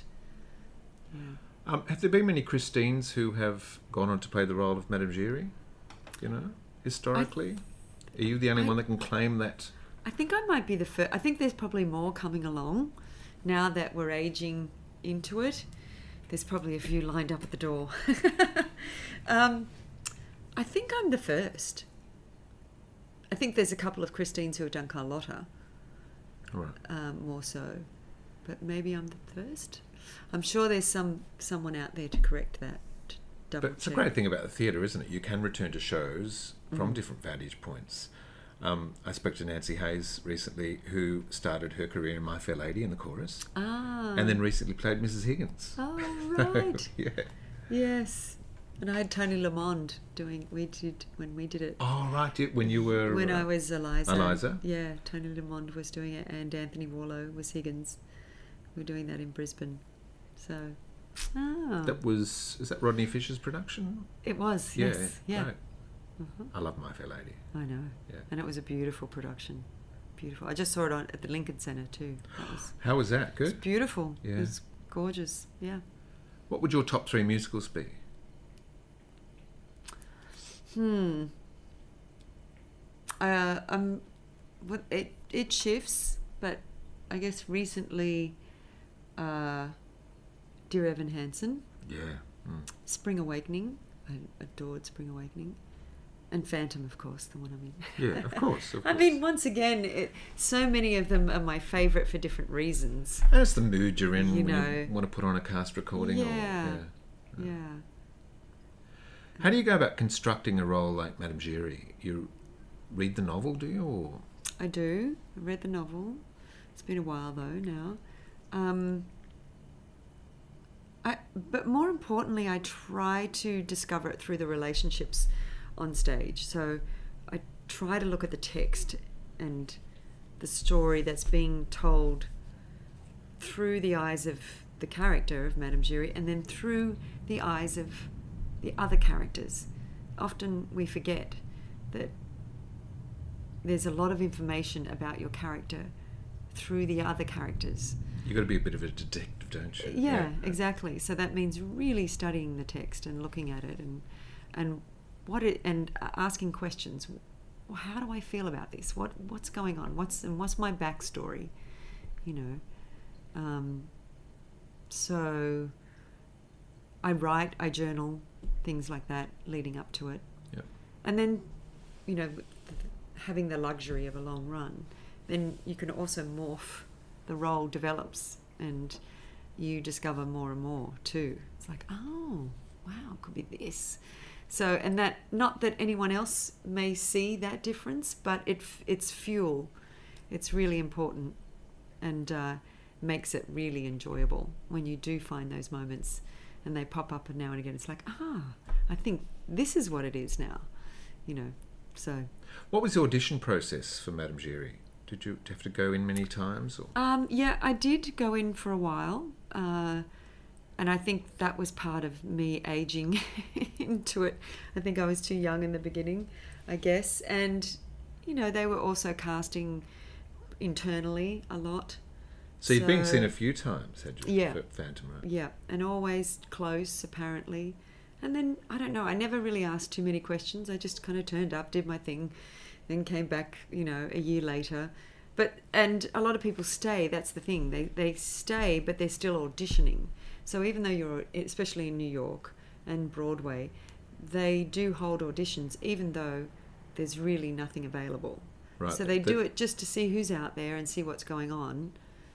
Yeah. Have there been many Christines who have gone on to play the role of Madame Giry? Historically? Are you the only one that can claim that? I think I might be the first. I think there's probably more coming along now that we're aging into it. There's probably a few lined up at the door. I think I'm the first. I think there's a couple of Christines who have done Carlotta. Right. More so, but maybe I'm the first. I'm sure there's someone out there to correct that. But it's a great thing about the theatre, isn't it? You can return to shows from different vantage points. I spoke to Nancy Hayes recently, who started her career in My Fair Lady in the chorus, and then recently played Mrs. Higgins. Oh, right. Yeah. Yes. And I had Tony Lamond when we did it. Oh, right. When you were... When I was Eliza. Eliza? Yeah, Tony Lamond was doing it, and Anthony Warlow was Higgins. We were doing that in Brisbane. So, Is that Rodney Fisher's production? It was, yes. Yeah. Right. I love My Fair Lady. I know. Yeah. And it was a beautiful production. Beautiful. I just saw it at the Lincoln Centre too. How was that? Good? It was beautiful. Yeah. It was gorgeous. Yeah. What would your top 3 musicals be? It shifts, but I guess recently, Dear Evan Hansen. Yeah. Spring Awakening. I adored Spring Awakening. And Phantom, of course, the one I'm in. Yeah, of course. I mean, once again, so many of them are my favourite for different reasons. And it's the mood you're in when you want to put on a cast recording. Yeah. How do you go about constructing a role like Madame Giry? You read the novel, do you? Or? I do. I read the novel. It's been a while, though, now. But more importantly, I try to discover it through the relationships on stage. So I try to look at the text and the story that's being told through the eyes of the character of Madame Giry, and then through the eyes of the other characters. Often we forget that there's a lot of information about your character through the other characters. You've got to be a bit of a detective, don't you? Yeah, exactly. So that means really studying the text and looking at it and asking questions. Well, how do I feel about this? What's going on? What's my backstory? You know. So I write, I journal, things like that leading up to it. Yep. And then, you know, having the luxury of a long run, then you can also morph. The role develops and you discover more and more too. It's like, oh, wow, it could be this. So, and that, not that anyone else may see that difference, but it's fuel. It's really important and makes it really enjoyable when you do find those moments and they pop up now and again. It's like, I think this is what it is now, you know. So, what was the audition process for Madame Giry? Did you have to go in many times? Or? Yeah, I did go in for a while. And I think that was part of me aging into it. I think I was too young in the beginning, I guess. And, you know, they were also casting internally a lot. So you'd been seen a few times, had you? Yeah. For Phantom, right? Yeah, and always close, apparently. And then, I don't know, I never really asked too many questions. I just kind of turned up, did my thing, then came back, you know, a year later. And a lot of people stay, that's the thing. They stay, but they're still auditioning. So even though you're, especially in New York and Broadway, they do hold auditions, even though there's really nothing available. Right. So they do it just to see who's out there and see what's going on.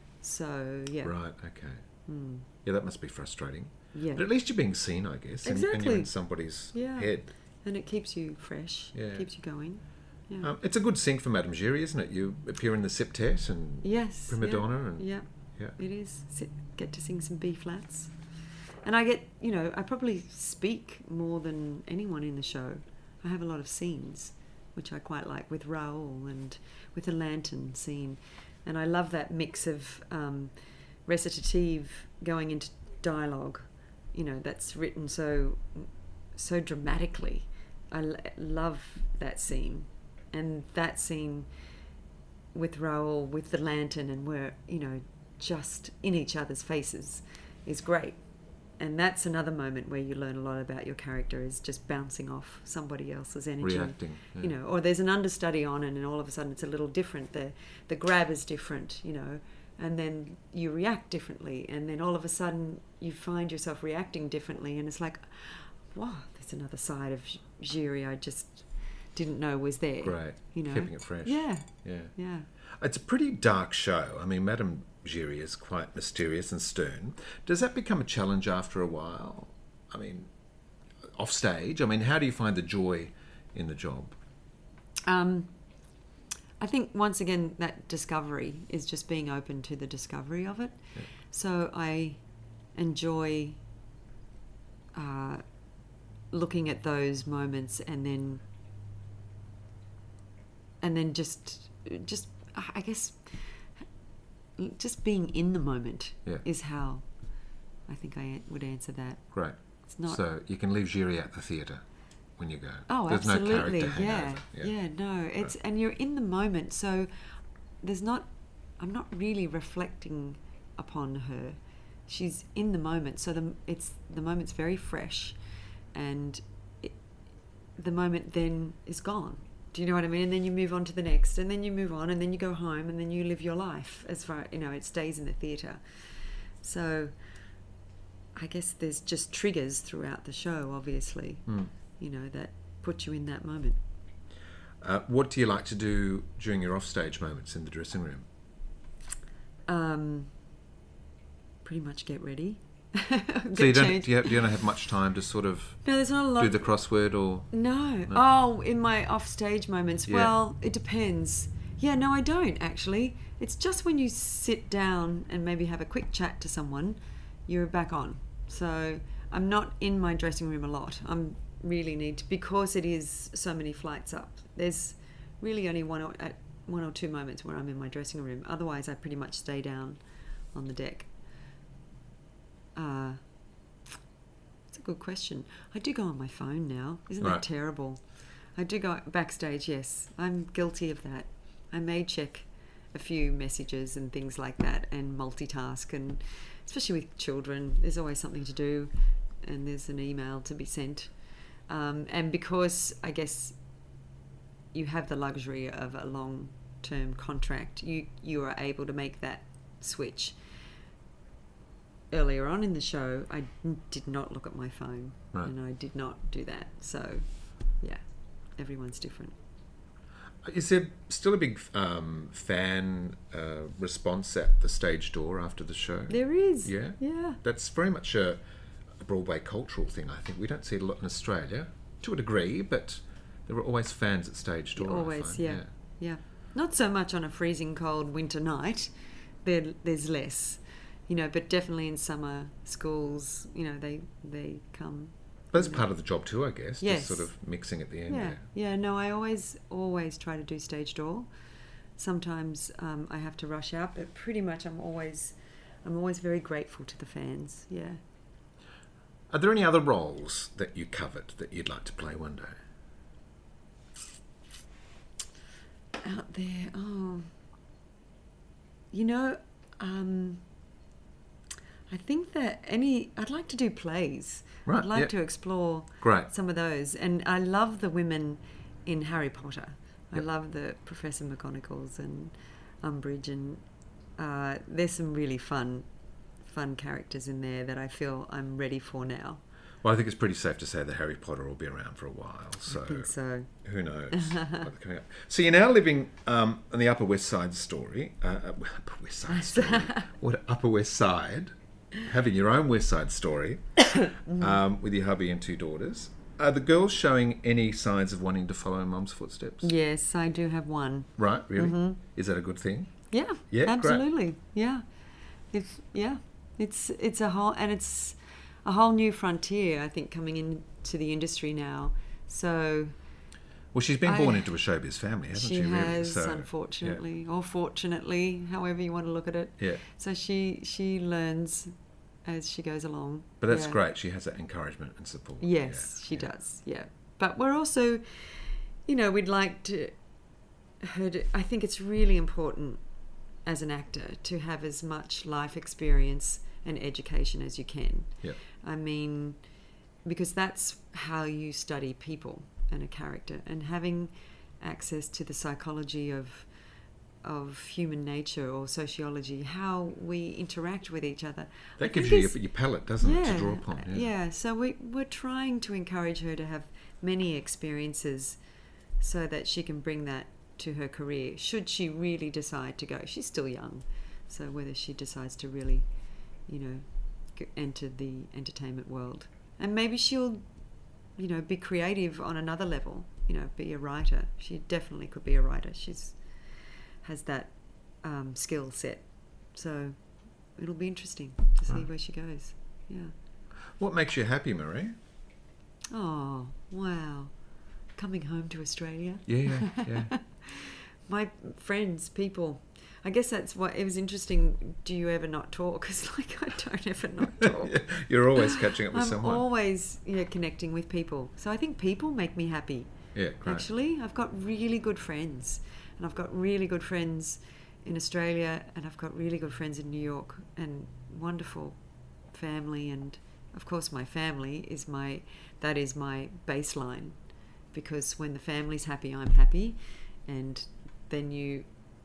So, yeah. Right, okay. Yeah, that must be frustrating. Yeah. But at least you're being seen, I guess. Exactly. And you're in somebody's head. And it keeps you fresh. Yeah. Keeps you going. Yeah. It's a good sync for Madame Giry, isn't it? You appear in the septet and Prima Donna. And, yeah, it is. Get to sing some B flats. And I get, you know, I probably speak more than anyone in the show. I have a lot of scenes, which I quite like, with Raoul and with the lantern scene. And I love that mix of recitative going into dialogue, you know, that's written so dramatically. I love that scene. And that scene with Raoul, with the lantern, and we're, you know, just in each other's faces is great. And that's another moment where you learn a lot about your character, is just bouncing off somebody else's energy. Reacting. Yeah. You know, or there's an understudy on and all of a sudden it's a little different. The grab is different, you know, and then you react differently. And then all of a sudden you find yourself reacting differently. And it's like, wow, there's another side of Giry I just didn't know was there. Right. You know, keeping it fresh. Yeah. Yeah. Yeah. It's a pretty dark show. I mean, Madame Giry is quite mysterious and stern. Does that become a challenge after a while? I mean, off stage? I mean, how do you find the joy in the job? I think, once again, that discovery is just being open to the discovery of it. Yeah. So I enjoy looking at those moments and then just I guess just being in the moment is how I think I would answer that. Right. It's not. So you can leave Giry at the theatre when you go. Oh, there's absolutely. No character hangover. Yeah. No. It's right. And you're in the moment, so there's not. I'm not really reflecting upon her. She's in the moment, so the moment's very fresh, and the moment then is gone. Do you know what I mean? And then you move on to the next, and then you move on, and then you go home, and then you live your life. As far, you know, it stays in the theatre. So I guess there's just triggers throughout the show, obviously, you know, that put you in that moment. What do you like to do during your offstage moments in the dressing room? Pretty much get ready. So you don't have much time to sort of there's not a lot. Do the crossword or... No. Oh, in my offstage moments, well, it depends. Yeah, no, I don't, actually. It's just when you sit down and maybe have a quick chat to someone, you're back on. So I'm not in my dressing room a lot. I'm really need to, because it is so many flights up. There's really only one or two moments where I'm in my dressing room. Otherwise, I pretty much stay down on the deck. It's a good question. I do go on my phone now. Isn't that terrible? I do go backstage, yes. I'm guilty of that. I may check a few messages and things like that and multitask, and especially with children, there's always something to do and there's an email to be sent. And because I guess you have the luxury of a long-term contract, you are able to make that switch. Earlier on in the show, I did not look at my phone, and I did not do that. So, yeah, everyone's different. Is there still a big fan response at the stage door after the show? There is. Yeah? Yeah. That's very much a Broadway cultural thing, I think. We don't see it a lot in Australia, to a degree, but there are always fans at stage door. Always, yeah. Not so much on a freezing cold winter night. There's less. But definitely in summer schools, they come. But that's part of the job too, I guess. Yes. Just sort of mixing at the end. Yeah. No, I always try to do stage door. Sometimes I have to rush out, but pretty much I'm always very grateful to the fans. Yeah. Are there any other roles that you covered that you'd like to play one day? Out there, I think that I'd like to do plays. Right, I'd like to explore some of those. And I love the women in Harry Potter. I love the Professor McGonagalls and Umbridge, and there's some really fun characters in there that I feel I'm ready for now. Well, I think it's pretty safe to say that Harry Potter will be around for a while. So, I think so. Who knows what's coming up. So you're now living on the Upper West Side Upper West Side, having your own West Side story with your hubby and two daughters. Are the girls showing any signs of wanting to follow Mum's footsteps? Yes, I do have one. Right, really? Mm-hmm. Is that a good thing? Yeah, absolutely. Great. Yeah. It's a whole new frontier, I think, coming into the industry now. So, well, she's been born into a showbiz family, hasn't she? She really? has, unfortunately, or fortunately, however you want to look at it. Yeah. So she learns as she goes along. But that's great. She has that encouragement and support. Yes, she does. Yeah. But we're also, we'd like her to. I think it's really important as an actor to have as much life experience and education as you can. Yeah. I mean, because that's how you study people and a character, and having access to the psychology of human nature or sociology, how we interact with each other. That gives you your palette, doesn't it, to draw upon? Yeah. So we're trying to encourage her to have many experiences so that she can bring that to her career, should she really decide to go. She's still young, so whether she decides to really enter the entertainment world, and maybe she'll be creative on another level, be a writer. She definitely could be a writer. Has that skill set, so it'll be interesting to see where she goes. What makes you happy, Marie? Oh, wow, coming home to Australia. Yeah. My friends, people. I guess that's what it was interesting. Do you ever not talk? Because I don't ever not talk. You're always catching up with someone. I'm always connecting with people. So I think people make me happy. Yeah, great. Actually, I've got really good friends, and I've got really good friends in Australia, and I've got really good friends in New York, and wonderful family, and of course my family is my baseline, because when the family's happy, I'm happy, and then you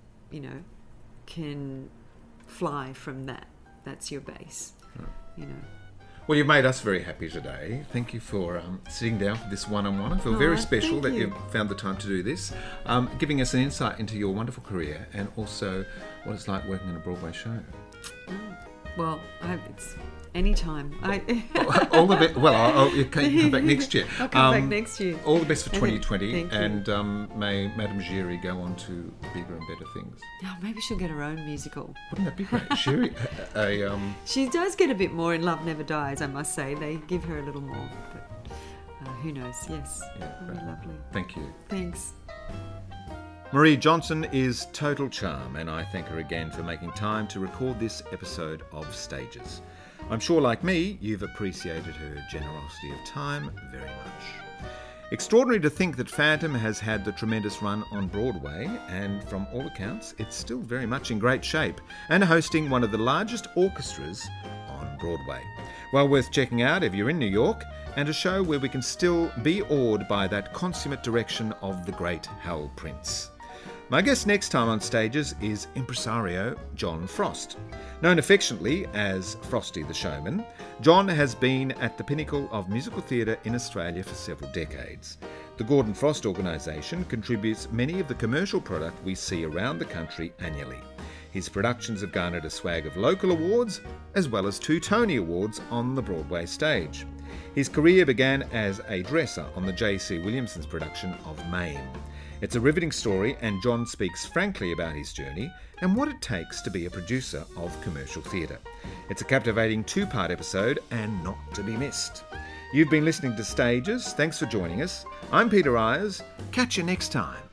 can fly from that. That's your base. Well, you've made us very happy today. Thank you for sitting down for this one-on-one. I feel very special that you've found the time to do this, giving us an insight into your wonderful career and also what it's like working in a Broadway show. Well, it's any time. All the best. Well, you can come back next year. I'll come back next year. All the best for 2020, Thank you. and may Madame Giry go on to bigger and better things. Oh, maybe she'll get her own musical. Wouldn't that be great? Giry, She does get a bit more in Love Never Dies, I must say. They give her a little more, but who knows? Yes, that'd be lovely. Thank you. Thanks. Marie Johnson is total charm, and I thank her again for making time to record this episode of Stages. I'm sure, like me, you've appreciated her generosity of time very much. Extraordinary to think that Phantom has had the tremendous run on Broadway, and from all accounts, it's still very much in great shape and hosting one of the largest orchestras on Broadway. Well worth checking out if you're in New York, and a show where we can still be awed by that consummate direction of the great Hal Prince. My guest next time on Stages is impresario John Frost. Known affectionately as Frosty the Showman, John has been at the pinnacle of musical theatre in Australia for several decades. The Gordon Frost Organisation contributes many of the commercial product we see around the country annually. His productions have garnered a swag of local awards, as well as 2 Tony Awards on the Broadway stage. His career began as a dresser on the J.C. Williamson's production of Mame. It's a riveting story, and John speaks frankly about his journey and what it takes to be a producer of commercial theatre. It's a captivating 2-part episode and not to be missed. You've been listening to Stages. Thanks for joining us. I'm Peter Ayres. Catch you next time.